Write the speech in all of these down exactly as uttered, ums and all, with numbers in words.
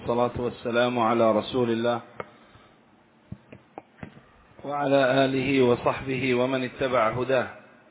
والصلاة والسلام على رسول الله وعلى آله وصحبه ومن اتبع هداه.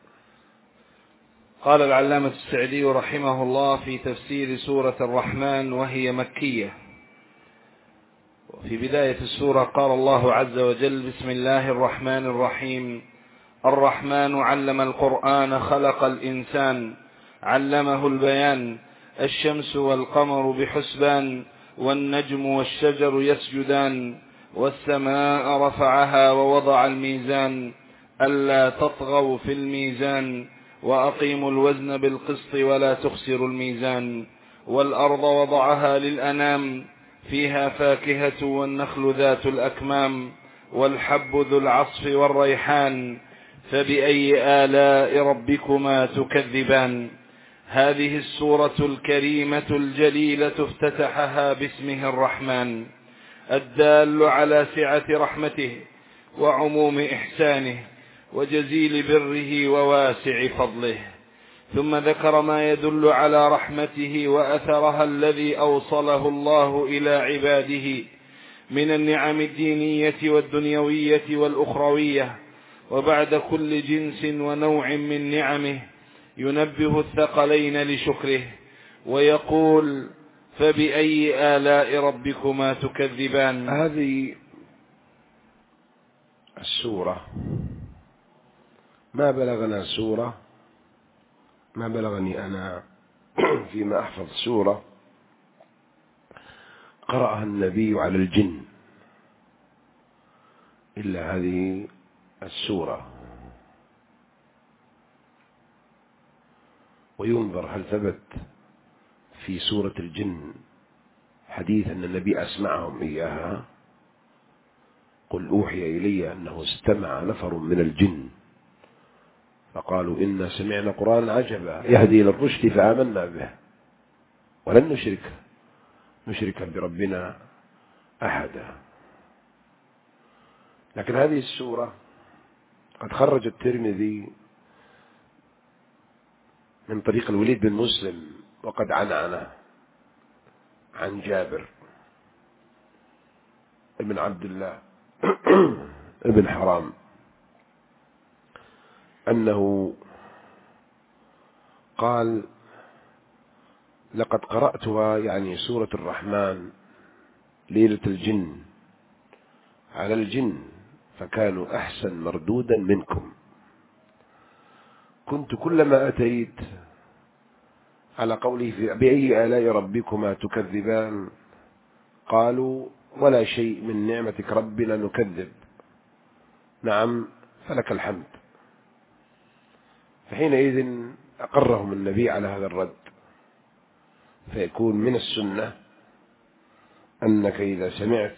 قال العلامة السعدي رحمه الله في تفسير سورة الرحمن وهي مكية. وفي بداية السورة قال الله عز وجل: بسم الله الرحمن الرحيم. الرحمن علم القرآن خلق الإنسان علمه البيان. الشمس والقمر بحسبان والنجم والشجر يسجدان والسماء رفعها ووضع الميزان ألا تطغوا في الميزان وأقيموا الوزن بالقسط ولا تخسروا الميزان. والأرض وضعها للأنام فيها فاكهة والنخل ذات الأكمام والحب ذو العصف والريحان فبأي آلاء ربكما تكذبان. هذه السورة الكريمة الجليلة افتتحها باسمه الرحمن الدال على سعة رحمته وعموم إحسانه وجزيل بره وواسع فضله، ثم ذكر ما يدل على رحمته وأثرها الذي أوصله الله إلى عباده من النعم الدينية والدنيوية والأخروية. وبعد كل جنس ونوع من نعمه ينبه الثقلين لشكره ويقول: فبأي آلاء ربكما تكذبان. هذه السورة ما بلغنا سورة ما بلغني أنا فيما أحفظ سورة قرأها النبي على الجن إلا هذه السورة. وينظر هل ثبت في سورة الجن حديث أن النبي أسمعهم إياها. قل أوحي إلي أنه استمع نفر من الجن فقالوا إنا سمعنا قرآنا عجبا يهدي إلى الرشد فآمنا به ولن نشرك نشرك بربنا أحدا. لكن هذه السورة قد خرج الترمذي من طريق الوليد بن مسلم وقد عنعنه عن جابر ابن عبد الله ابن حرام أنه قال: لقد قرأتها يعني سورة الرحمن ليلة الجن على الجن فكانوا أحسن مردودا منكم. كنت كلما أتيت على قوله بأي آلاء ربكما تكذبان قالوا: ولا شيء من نعمتك ربنا نكذب، نعم فلك الحمد. فحينئذ أقرهم النبي على هذا الرد. فيكون من السنة أنك إذا سمعت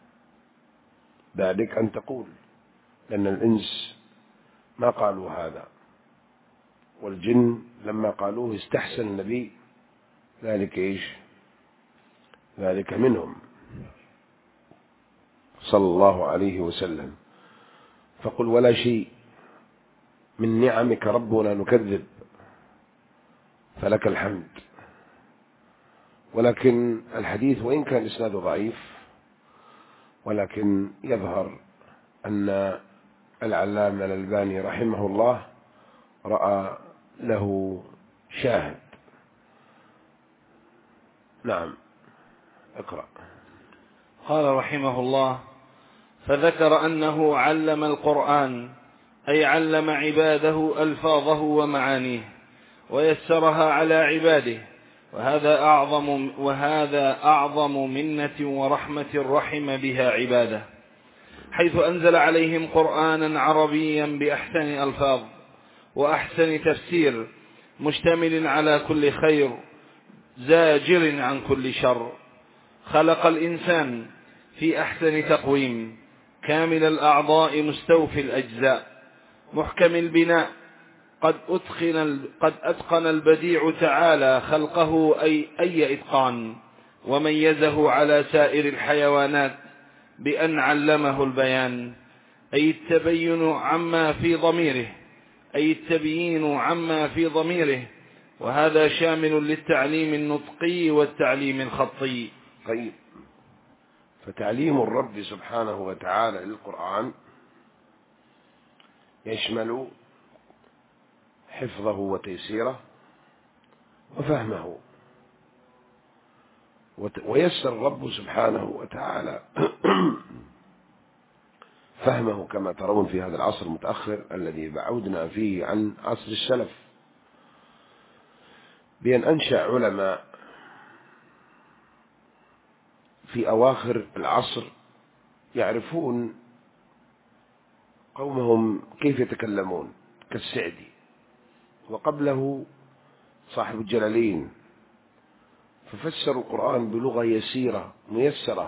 ذلك أن تقول، لأن الإنس ما قالوا هذا والجن لما قالوه استحسن النبي ذلك إيش ذلك منهم صلى الله عليه وسلم. فقل ولا شيء من نعمك ربنا نكذب فلك الحمد. ولكن الحديث وإن كان إسناده ضعيف ولكن يظهر أن العلامة الألباني رحمه الله رأى له شاهد. نعم اقرأ. قال رحمه الله: فذكر أنه علم القرآن أي علم عباده ألفاظه ومعانيه ويسرها على عباده، وهذا أعظم, وهذا أعظم منة ورحمة رحم بها عباده، حيث أنزل عليهم قرآنا عربيا بأحسن ألفاظ وأحسن تفسير مشتمل على كل خير زاجر عن كل شر. خلق الإنسان في أحسن تقويم كامل الأعضاء مستوفي الأجزاء محكم البناء قد أتقن, قد أتقن البديع تعالى خلقه أي, أي إتقان، وميزه على سائر الحيوانات بأن علمه البيان أي التبين عما في ضميره أي التبيين عما في ضميره، وهذا شامل للتعليم النطقي والتعليم الخطي. طيب فتعليم الرب سبحانه وتعالى للقرآن يشمل حفظه وتيسيره وفهمه، ويسر الرب سبحانه وتعالى فهمه كما ترون في هذا العصر المتأخر الذي بعودنا فيه عن عصر السلف، بأن أنشأ علماء في أواخر العصر يعرفون قومهم كيف يتكلمون كالسعدي، وقبله صاحب الجلالين، ففسروا القرآن بلغة يسيرة ميسرة،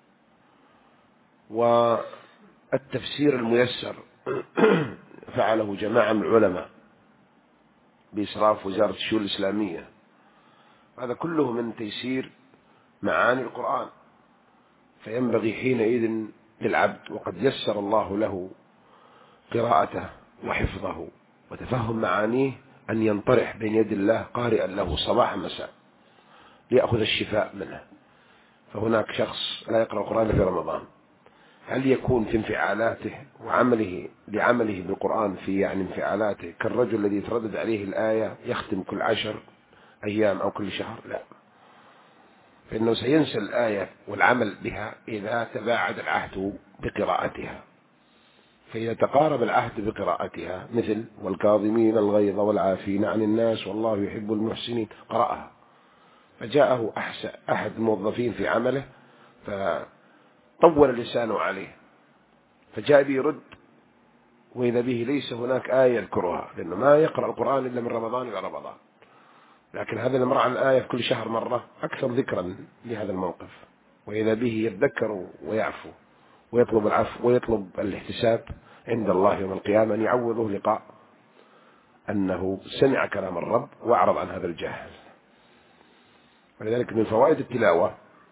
والتفسير الميسر فعله جماعة من العلماء بإسراف وزارة الشؤون الإسلامية. هذا كله من تيسير معاني القرآن، فينبغي حينئذ للعبد وقد يسر الله له قراءته وحفظه وتفهم معانيه أن ينطرح بين يد الله قارئا له صباح مساء ليأخذ الشفاء منه. فهناك شخص لا يقرأ القرآن في رمضان، هل يكون في انفعالاته وعمله لعمله بالقرآن في يعني انفعالاته كالرجل الذي يتردد عليه الآية يختم كل عشر أيام أو كل شهر؟ لا، فإنه سينسى الآية والعمل بها إذا تباعد العهد بقراءتها. فإذا تقارب العهد بقراءتها مثل والكاظمين الغيظ والعافين عن الناس والله يحب المحسنين، قرأها فجاءه أحد الموظفين في عمله فطول لسانه عليه، فجاء بيرد وإذا به ليس هناك آية يذكرها، لأنه ما يقرأ القرآن إلا من رمضان إلى رمضان، لكن هذا المرء عن الآية في كل شهر مرة أكثر ذكرا لهذا الموقف، وإذا به يتذكر ويعفو ويطلب العفو ويطلب الاحتساب عند الله يوم القيامة أن يعوضه لقاء أنه سمع كلام الرب وأعرض عن هذا الجاهل. ولذلك من فوائد التلاوة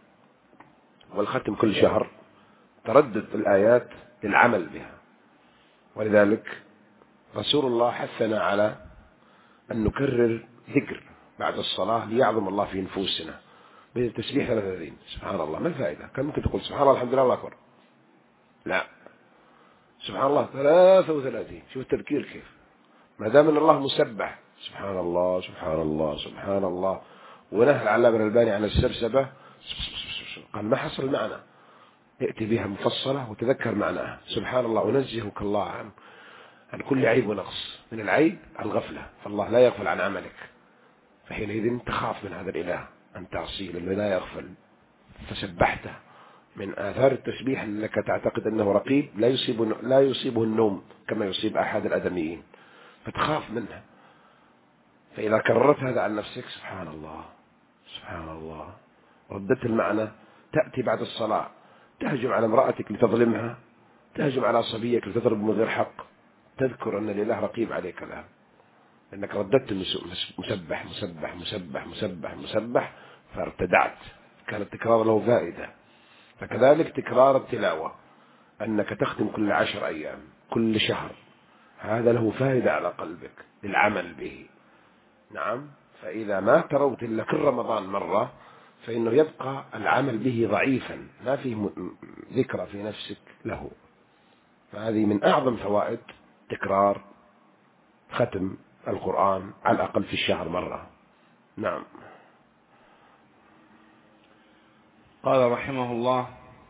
والختم كل شهر تردد الآيات للعمل بها، ولذلك رسول الله حثنا على أن نكرر ذكر بعد الصلاة ليعظم الله في نفوسنا، من التسبيح ثلاثة وثلاثين سبحان الله. ما الفائدة؟ كم ممكن تقول سبحان الله الحمد لله الله أكبر؟ لا، سبحان الله ثلاثة وثلاثين. شوف التذكير كيف، ما دام ان الله مسبح سبحان الله سبحان الله سبحان الله. ونهى العلامة الألباني عن السبسبة، قال ما حصل المعنى، يأتي بها مفصلة وتذكر معناها. سبحان الله ونزهك الله عن عن كل عيب ونقص، من العيب الغفلة، فالله لا يغفل عن عملك، فحينئذ تخاف من هذا الإله أن تعصيه لأنه لا يغفل، فسبحته. من آثار التسبيح أنك تعتقد أنه رقيب لا يصيبه لا يصيبه النوم كما يصيب أحد الآدميين، فتخاف منه. فإذا كررت هذا عن نفسك سبحان الله سبحان الله ردت المعنى، تأتي بعد الصلاة تهجم على امرأتك لتظلمها، تهجم على صبيك لتضرب من غير حق، تذكر أن الإله رقيب عليك الآن، لأنك رددت مسبح مسبح مسبح مسبح مسبح فارتدعت، كان التكرار له فائدة. فكذلك تكرار التلاوة، أنك تختم كل عشر أيام كل شهر، هذا له فائدة على قلبك للعمل به. نعم، فإذا ما تروت إلا كل رمضان مرة فإنه يبقى العمل به ضعيفا، ما فيه ذكرى في نفسك له. فهذه من أعظم فوائد تكرار ختم القرآن على الأقل في الشهر مرة. نعم. قال رحمه الله: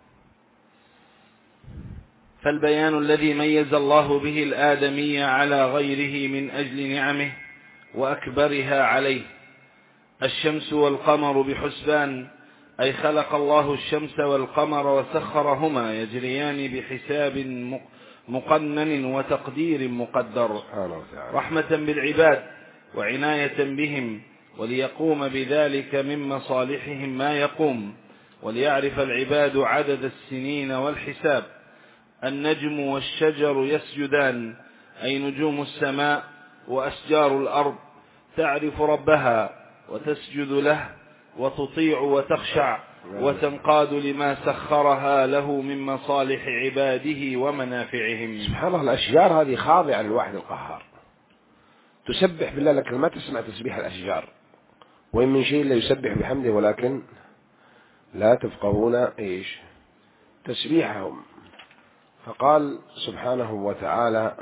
فالبيان الذي ميز الله به الآدمي على غيره من أجل نعمه وأكبرها عليه. الشمس والقمر بحسبان، أي خلق الله الشمس والقمر وسخرهما يجريان بحساب مقنن وتقدير مقدر، رحمة بالعباد وعناية بهم، وليقوم بذلك من مصالحهم ما يقوم، وليعرف العباد عدد السنين والحساب. النجم والشجر يسجدان، أي نجوم السماء وأشجار الأرض تعرف ربها وتسجد له وتطيع وتخشع وتنقاد لما سخرها له من مصالح عباده ومنافعهم. سبحان الله، الأشجار هذه خاضعة للواحد القهار، تسبح بالله، لكن ما تسمع تسبيح الأشجار. وإن من شيء لا يسبح بحمده ولكن لا تفقهون إيش تسبيحهم. فقال سبحانه وتعالى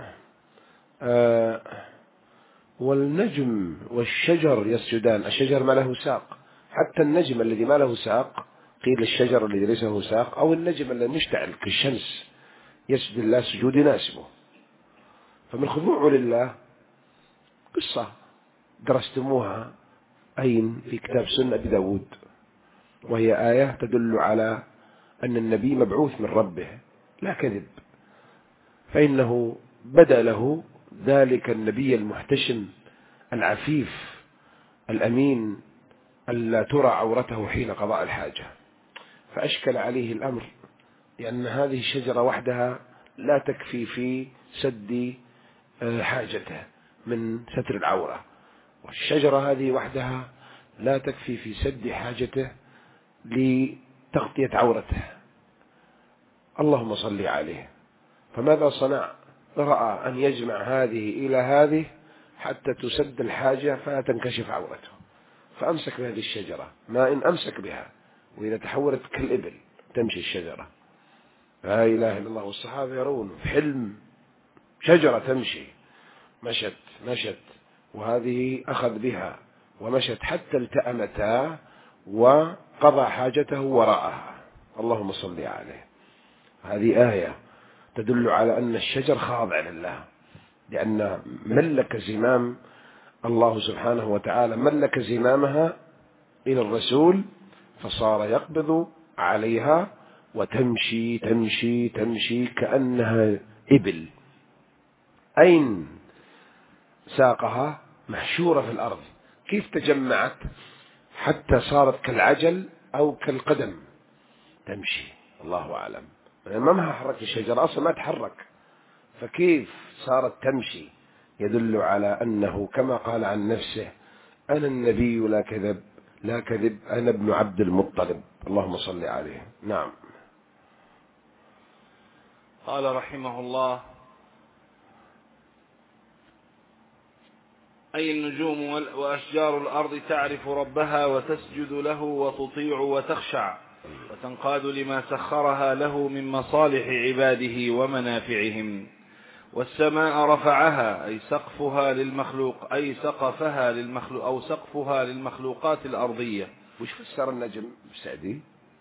آه والنجم والشجر يسجدان. الشجر ما له ساق، حتى النجم الذي ما له ساق قيل الشجر الذي ليس له ساق، أو النجم الذي مشتعل كالشمس يسجد الله سجود يناسبه. فمن خضوع لله قصة درستموها أين في كتاب سنة أبي داود، وهي آية تدل على أن النبي مبعوث من ربه لا كذب، فإنه بدأ له ذلك النبي المحتشم العفيف الأمين ألا ترى عورته حين قضاء الحاجة، فأشكل عليه الأمر، لأن هذه الشجرة وحدها لا تكفي في سد حاجته من ستر العورة، والشجرة هذه وحدها لا تكفي في سد حاجته لتغطية عورته. اللهم صل عليه. فماذا صنع؟ رأى أن يجمع هذه إلى هذه حتى تسد الحاجة فلا تنكشف عورته، فأمسك بهذه الشجرة، ما إن أمسك بها، وإذا تحولت كالإبل تمشي الشجرة. لا إله إلا الله. والصحابة يرون في حلم شجرة تمشي، مشت مشت وهذه أخذ بها ومشت حتى التأمتا وقضى حاجته وراءها. اللهم صل عليه. هذه آية تدل على أن الشجر خاضع لله، لأن ملك زمام الله سبحانه وتعالى ملك زمامها إلى الرسول، فصار يقبض عليها وتمشي تمشي تمشي كأنها إبل. أين ساقها؟ محشورة في الأرض. كيف تجمعت حتى صارت كالعجل أو كالقدم تمشي؟ الله أعلم. ما ما حرك الشجرة أصلا، ما تحرك، فكيف صارت تمشي؟ يدل على أنه كما قال عن نفسه أنا النبي لا كذب لا كذب أنا ابن عبد المطلب. اللهم صل عليه. نعم. قال رحمه الله: أي النجوم وأشجار الأرض تعرف ربها وتسجد له وتطيع وتخشع وتنقاد لما سخرها له من مصالح عباده ومنافعهم. والسماء رفعها أي سقفها للمخلوق أي سقفها للمخلوق أو سقفها للمخلوقات الأرضية. وش فسر النجم السعدي؟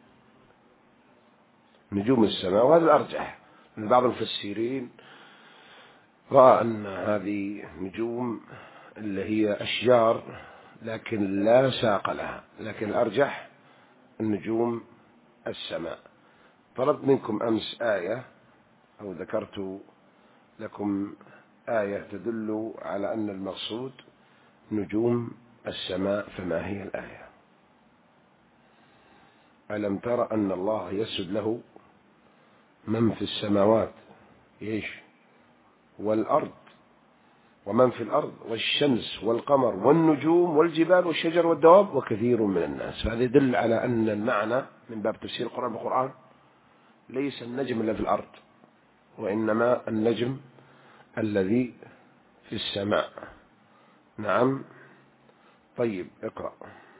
نجوم السماء، وهذا الأرجح من بعض المفسرين رأى أن هذه نجوم اللي هي أشجار لكن لا ساق لها، لكن الأرجح النجوم السماء. طلبت منكم أمس آية أو ذكرت لكم آية تدل على أن المقصود نجوم السماء، فما هي الآية؟ ألم تر أن الله يسجد له من في السماوات إيش والأرض ومن في الأرض والشمس والقمر والنجوم والجبال والشجر والدواب وكثير من الناس. هذا يدل على أن المعنى من باب تفسير القرآن بالقرآن ليس النجم اللي في الأرض، وإنما النجم الذي في السماء. نعم. طيب اقرأ.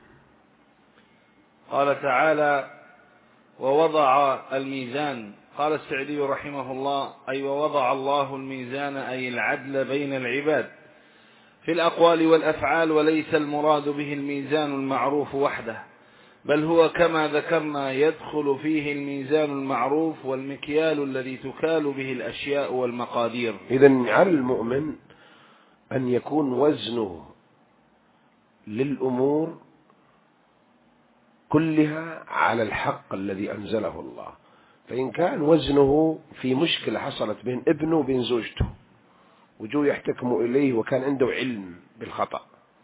قال تعالى: ووضع الميزان. قال السعدي رحمه الله: أي ووضع الله الميزان أي العدل بين العباد في الأقوال والأفعال، وليس المراد به الميزان المعروف وحده، بل هو كما ذكرنا يدخل فيه الميزان المعروف والمكيال الذي تكال به الأشياء والمقادير. إذن على المؤمن أن يكون وزنه للأمور كلها على الحق الذي أنزله الله. فإن كان وزنه في مشكلة حصلت بين ابنه وبين زوجته وجو يحتكموا إليه وكان عنده علم بالخطأ،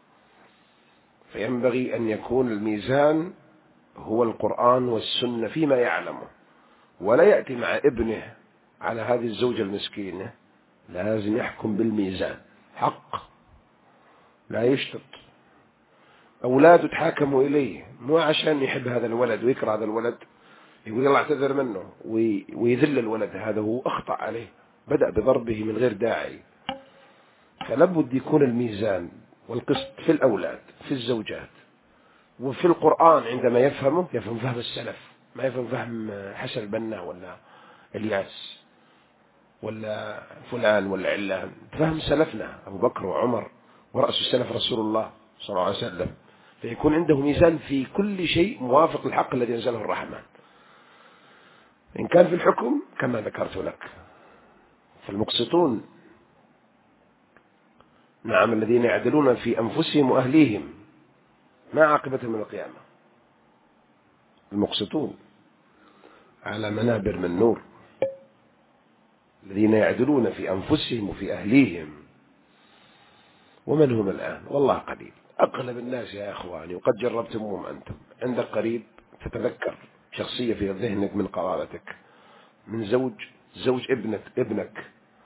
فينبغي أن يكون الميزان هو القرآن والسنة فيما يعلمه، ولا يأتي مع ابنه على هذه الزوجة المسكينة، لازم يحكم بالميزان حق، لا يشتط. أولاده تحاكموا إليه مو عشان يحب هذا الولد ويكره هذا الولد يقول يلا اعتذر منه ويذل الولد، هذا هو أخطأ عليه، بدأ بضربه من غير داعي. فلابد يكون الميزان والقسط في الأولاد في الزوجات وفي القرآن عندما يفهمه يفهم فهم السلف ما يفهم فهم حسن البنا ولا الياس ولا فلان ولا علان، فهم سلفنا أبو بكر وعمر ورأس السلف رسول الله صلى الله عليه وسلم، فيكون عنده ميزان في كل شيء موافق الحق الذي أنزله الرحمن. إن كان في الحكم كما ذكرت لك، فالمقسطون نعم الذين يعدلون في أنفسهم وأهليهم ما عاقبتهم من القيامة، المقسطون على منابر من نور، الذين يعدلون في أنفسهم وفي أهليهم. ومن هم الآن؟ والله قليل. أغلب الناس يا أخواني، وقد جربتموهم أنتم، عندك قريب تتذكر شخصية في ذهنك من قرابتك، من زوج زوج ابنك ابنك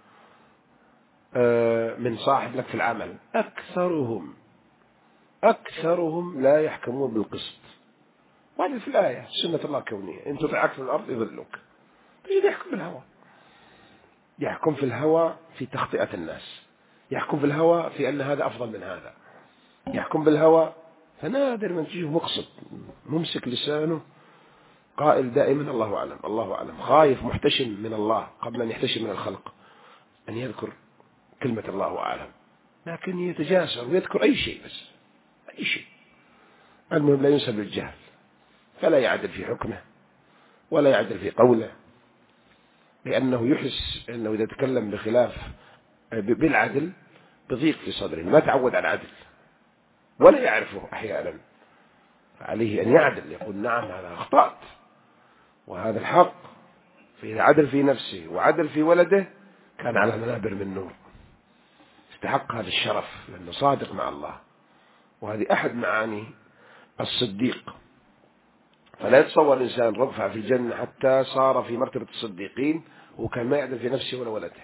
من صاحب لك في العمل، أكثرهم أكثرهم لا يحكمون بالقسط. وهذه في الآية سنة الله كونية، إن تطع أكثر الأرض يضلوك. تجد يحكم بالهوى، يحكم في الهوى في تخطئة الناس، يحكم في الهوى في أن هذا أفضل من هذا، يحكم بالهوى. فنادر من تجيه مقسط ممسك لسانه قائل دائما الله أعلم الله أعلم، خايف محتشم من الله قبل أن يحتشم من الخلق، أن يذكر كلمة الله أعلم، لكن يتجاسر ويذكر أي شيء، بس أي شيء. المهم لا ينسب للجهل، فلا يعدل في حكمه ولا يعدل في قوله، لأنه يحس أنه إذا تكلم بخلاف بالعدل بضيق في صدره، ما تعود على العدل ولا يعرفه أحيانا، فعليه أن يعدل، يقول نعم هذا أخطأت وهذا الحق. فإذا عدل في نفسه وعدل في ولده كان على منابر من نور، استحق هذا الشرف لأنه صادق مع الله. وهذه أحد معاني الصديق. فلا يتصور الإنسان رفع في الجنة حتى صار في مرتبة الصديقين وكان ما يعدل في نفسه ولا ولده.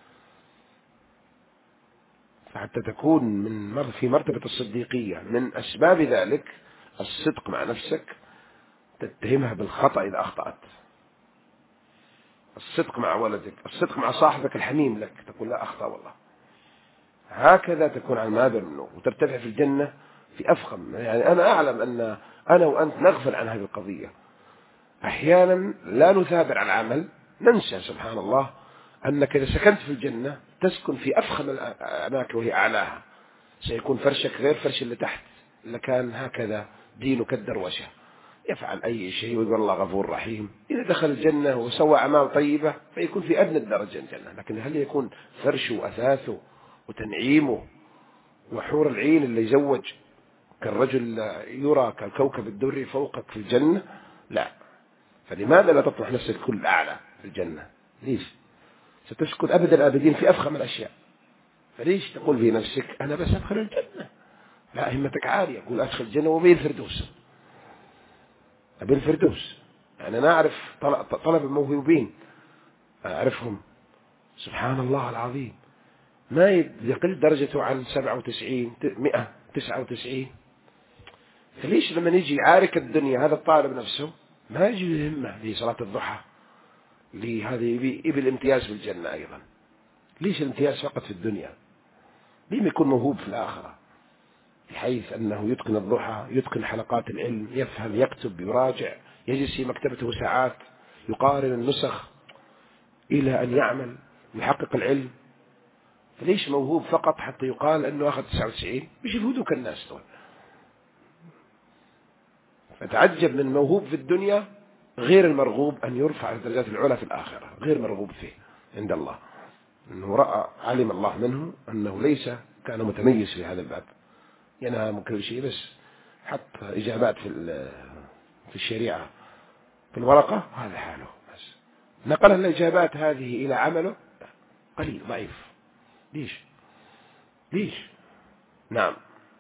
فحتى تكون من في مرتبة الصديقية من أسباب ذلك الصدق مع نفسك، تتهمها بالخطأ إذا أخطأت، الصدق مع ولدك، الصدق مع صاحبك الحميم لك، تقول لا أخطأ والله. هكذا تكون على مابر النور وترتفع في الجنة في أفخم. يعني أنا أعلم أن أنا وأنت نغفل عن هذه القضية، أحيانا لا نثابر على العمل، ننسى سبحان الله أنك إذا سكنت في الجنة تسكن في أفخم الأماكن وهي أعلاها، سيكون فرشك غير فرش اللي تحت، لكان هكذا دينك الدروشة، يفعل أي شيء ويقول الله غفور رحيم. إذا دخل الجنة وسوى أعمال طيبة فيكون في أدنى الدرجة الجنة، لكن هل يكون فرشه وأثاثه وتنعيمه وحور العين اللي يزوج كالرجل يرى كالكوكب الدري فوقك في الجنة؟ لا. فلماذا لا تطرح نفسك كل أعلى في الجنة؟ ليش؟ ستسكن أبد الآبدين في أفخم الأشياء، فليش تقول في نفسك أنا بس أدخل الجنة؟ لا، همتك عالية، قول أدخل الجنة وبين الفردوس، أبي الفردوس. يعني أنا أعرف طلب الموهوبين، أعرفهم سبحان الله العظيم ما يقل درجته عن سبعة وتسعين مئة تسعة وتسعين. فليش لما يجي يعارك الدنيا هذا الطالب نفسه ما يجي يهمه لصلاة الضحى، لهذا يبي يبي الامتياز في الجنة أيضا؟ ليش الامتياز فقط في الدنيا؟ ليه ما يكون موهوب في الآخرة، بحيث أنه يتقن الضحى، يتقن حلقات العلم، يفهم، يكتب، يراجع، يجلس في مكتبته ساعات يقارن النسخ إلى أن يعمل ويحقق العلم؟ فليش موهوب فقط حتى يقال أنه أخذ تسعة وتسعين؟ مش يفوتوك الناس دول. فتعجب من موهوب في الدنيا غير المرغوب أن يرفع الدرجات العلى في الآخرة، غير مرغوب فيه عند الله، أنه رأى علم الله منه أنه ليس كان متميز في هذا الباب، ينام كل شيء، بس حط إجابات في في الشريعة في الورقة، هذا حاله، بس نقل الإجابات هذه إلى عمله قليل ضعيف. ليش؟ ليش؟ نعم.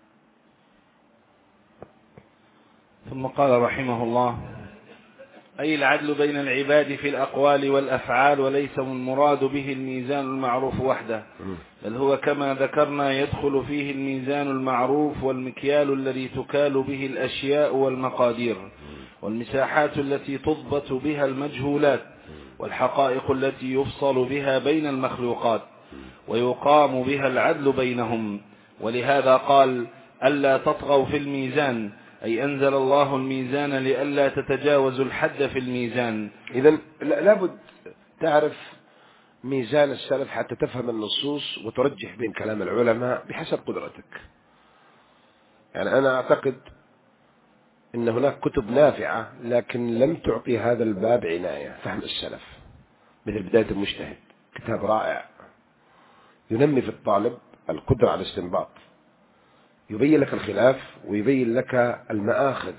ثم قال رحمه الله: أي العدل بين العباد في الأقوال والأفعال، وليس المراد به الميزان المعروف وحده، بل هو كما ذكرنا يدخل فيه الميزان المعروف والمكيال الذي تكال به الأشياء والمقادير، والمساحات التي تضبط بها المجهولات، والحقائق التي يفصل بها بين المخلوقات ويقام بها العدل بينهم. ولهذا قال: ألا تطغوا في الميزان، أي أنزل الله الميزان لئلا تتجاوزوا الحد في الميزان. إذن لابد تعرف ميزان السلف حتى تفهم النصوص وترجح بين كلام العلماء بحسب قدرتك. يعني أنا أعتقد إن هناك كتب نافعة لكن لم تعطي هذا الباب عناية، فهم السلف، مثل بداية المجتهد، كتاب رائع ينمي في الطالب القدرة على الاستنباط، يبين لك الخلاف ويبين لك المآخذ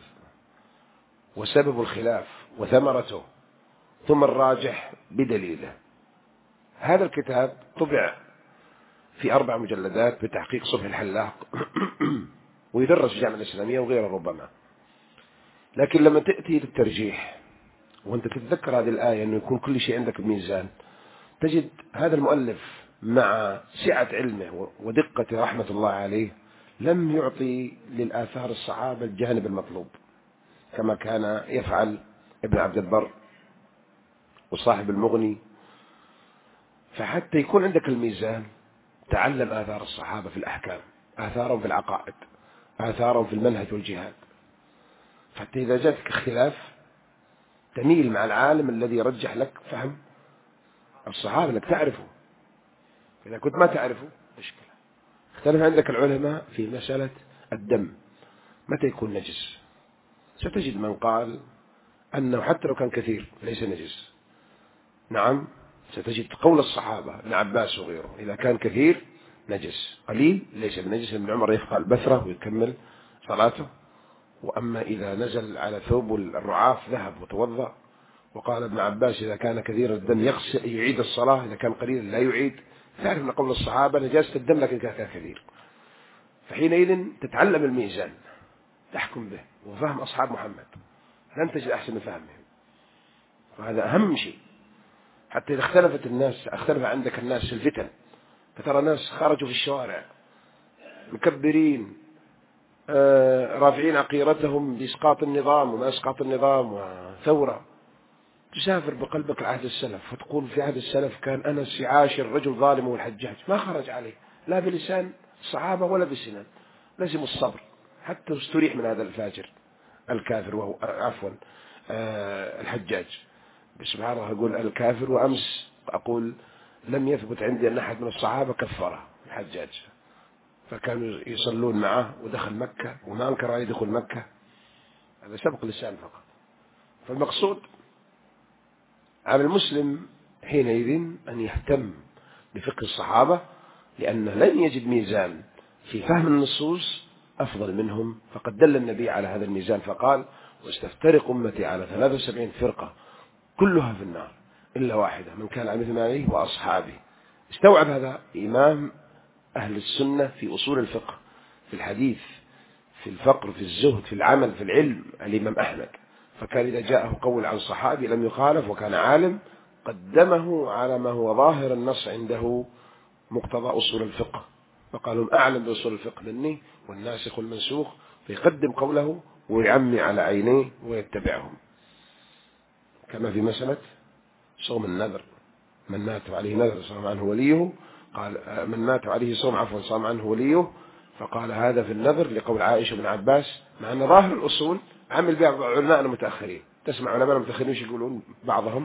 وسبب الخلاف وثمرته ثم الراجح بدليله. هذا الكتاب طبع في أربع مجلدات بتحقيق صبحي الحلاق ويدرس في الجامعة الإسلامية وغيره ربما. لكن لما تأتي للترجيح وأنت تتذكر هذه الآية أنه يكون كل شيء عندك بميزان، تجد هذا المؤلف مع سعة علمه ودقة رحمة الله عليه لم يعطي للآثار الصحابة الجانب المطلوب كما كان يفعل ابن عبد البر وصاحب المغني. فحتى يكون عندك الميزان تعلم آثار الصحابة في الأحكام، آثارهم في العقائد، آثارهم في المنهج والجهاد، حتى إذا جاءتك اختلاف تميل مع العالم الذي يرجح لك فهم الصحابة انك تعرفه. إذا كنت ما تعرفه مشكلة. اختلف عندك العلماء في مسألة الدم متى يكون نجس، ستجد من قال أنه حتى لو كان كثير ليس نجس. نعم، ستجد قول الصحابة ابن عباس وغيره إذا كان كثير نجس، قليل ليس بنجس. ابن عمر يفقى البثرة ويكمل صلاته. وأما إذا نزل على ثوب الرعاف ذهب وتوضأ. وقال ابن عباس إذا كان كثير الدم يغسل يعيد الصلاة، إذا كان قليل لا يعيد. تعرف من قول الصحابة نجاسة الدم لكن كان كثير. فحينئذ تتعلم الميزان تحكم به وفهم أصحاب محمد، لن تجد أحسن من فهمهم، وهذا أهم شيء. حتى إذا اختلفت الناس، اختلف عندك الناس في الفتن، فترى ناس خرجوا في الشوارع مكبرين آه رافعين عقيرتهم بإسقاط النظام وما إسقاط النظام وثورة. تسافر بقلبك لعهد السلف فتقول في عهد السلف كان أنس يعاشر رجل ظالم والحجاج ما خرج عليه لا بلسان الصحابة ولا بسنان، لازم الصبر حتى استريح من هذا الفاجر الكافر وهو عفوا آه الحجاج. سبحان الله، أقول الكافر وأمس أقول لم يثبت عندي أن أحد من الصحابة كفره الحجاج، فكانوا يصلون معه ودخل مكة وما أنكر أن يدخل مكة، هذا سبق لسان فقط. فالمقصود على المسلم حينئذ أن يهتم بفقه الصحابة، لأنه لن يجد ميزان في فهم النصوص أفضل منهم. فقد دل النبي على هذا الميزان فقال واستفترق أمتي على ثلاث وسبعين فرقة كلها في النار إلا واحدة من كان على مثل ما عليه وأصحابه. استوعب هذا إمام أهل السنة في أصول الفقه، في الحديث، في الفقر، في الزهد، في العمل، في العلم، الإمام أحمد. فكان إذا جاءه قول عن صحابي لم يخالف وكان عالم قدمه على ما هو ظاهر النص عنده مقتضى أصول الفقه، فقالوا أعلم بأصول الفقه مني والناسخ والمنسوخ، فيقدم قوله ويعمي على عينيه ويتبعهم. كما في مسألة صوم النذر، من مات عليه نذر صام عنه وليه، قال من مات عليه صوم عفوا صام عنه وليه، فقال هذا في النذر لقول عائشة بن عباس، مع أن ظاهر الأصول عمل بها علماء المتأخرين. تسمع علماء المتأخرين ايش يقولون بعضهم؟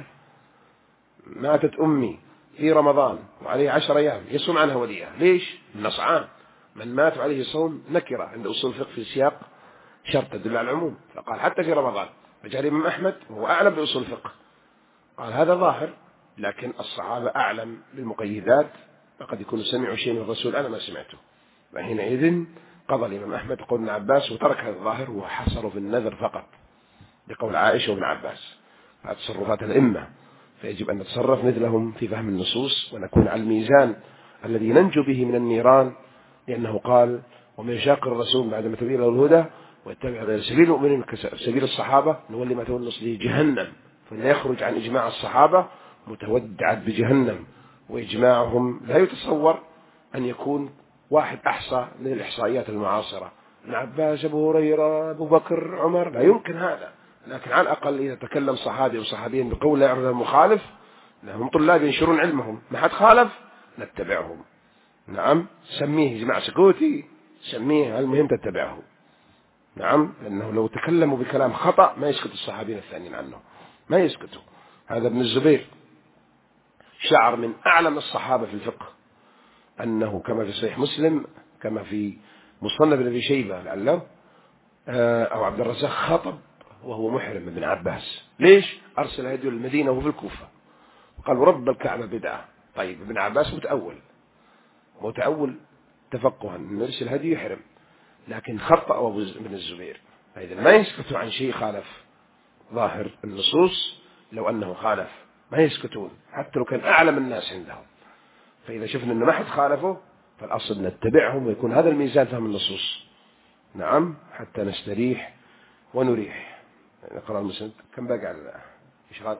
ماتت أمي في رمضان وعليه عشر أيام يصوم عنها وليها. ليش؟ النص عام، من مات عليه صوم نكرة عند أصول الفقه في سياق شرط تدل على العموم، فقال حتى في رمضان. فجاء الإمام أحمد وهو أعلم بأصول الفقه قال هذا ظاهر، لكن الصحابة أعلم بالمقيدات، فقد يكون سمعوا شيء من الرسول أنا ما سمعته. وحينئذ قضى الإمام أحمد قول ابن عباس وترك هذا الظاهر وحصروا في النذر فقط بقول عائشة وابن عباس. هذه تصرفات الأئمة، فيجب أن نتصرف مثلهم في فهم النصوص ونكون على الميزان الذي ننجو به من النيران، لأنه قال ومن يشاق الرسول بعدما تبين له الهدى ويتبع غير سبيل المؤمنين سبيل الصحابة نولي ما تولى نصله جهنم. فلا يخرج عن إجماع الصحابة متودعا بجهنم، وإجماعهم لا يتصور أن يكون واحد أحصى من الإحصائيات المعاصرة، ابن عباس أبو هريرة أبو بكر عمر، لا يمكن هذا. لكن على الأقل إذا تكلم صحابي أو صحابيين بقول لا يعرف المخالف، لهم طلاب ينشرون علمهم، ما حد خالف نتبعهم. نعم، سميه إجماع سكوتي، سميه، المهم تتبعه. نعم، لأنه لو تكلموا بكلام خطأ ما يسكت الصحابيين الثانيين عنه، ما يسكتوا. هذا ابن الزبير شعر من أعلم الصحابة في الفقه أنه كما في صحيح مسلم كما في مصنف ابن أبي شيبة لعله أو عبد الرزاق خطب وهو محرم ابن عباس. ليش؟ أرسل هديه للمدينة وفي الكوفة قالوا رب الكعبة بدعة. طيب ابن عباس متأول متأول تفقها أن يرسل هديه يحرم، لكن خطأ ابن الزبير. فإذا ما يسكتوا عن شيء خالف ظاهر النصوص، لو أنه خالف ما يسكتون حتى لو كان أعلم الناس عندهم. فإذا شفنا أنه ما حد خالفه فالأصل نتبعهم ويكون هذا الميزان فهم النصوص. نعم، حتى نستريح ونريح. نقرأ المسند. كم باقي على الإشراق؟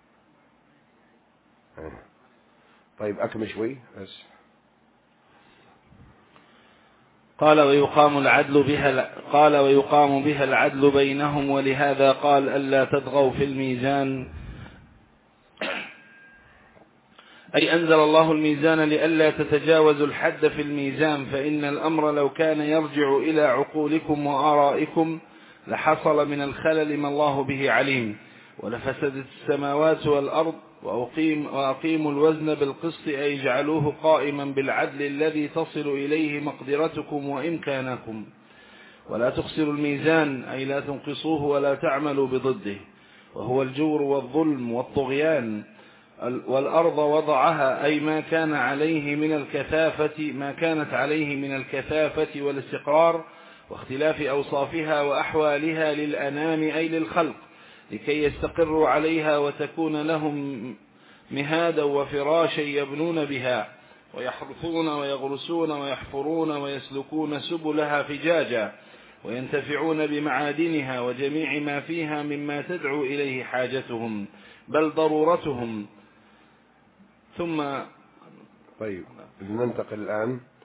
طيب أكمل شوي بس. قال ويقام العدل بها قال ويقام بها العدل بينهم، ولهذا قال ألا تطغوا في الميزان، أي أنزل الله الميزان لئلا تتجاوزوا الحد في الميزان، فإن الأمر لو كان يرجع إلى عقولكم وآرائكم لحصل من الخلل ما الله به عليم، ولفسدت السماوات والأرض. وأقيم وأقيموا الوزن بالقسط، أي جعلوه قائما بالعدل الذي تصل إليه مقدرتكم وإمكانكم، ولا تخسروا الميزان، أي لا تنقصوه ولا تعملوا بضده، وهو الجور والظلم والطغيان. والأرض وضعها، أي ما كان عليه من الكثافة ما كانت عليه من الكثافة والاستقرار واختلاف أوصافها وأحوالها للأنام، أي للخلق، لكي يستقروا عليها وتكون لهم مهادا وفراشا يبنون بها ويحرثون ويغرسون ويحفرون ويسلكون سبلها فجاجا، وينتفعون بمعادنها وجميع ما فيها مما تدعو إليه حاجتهم بل ضرورتهم. ثم طيب ننتقل الآن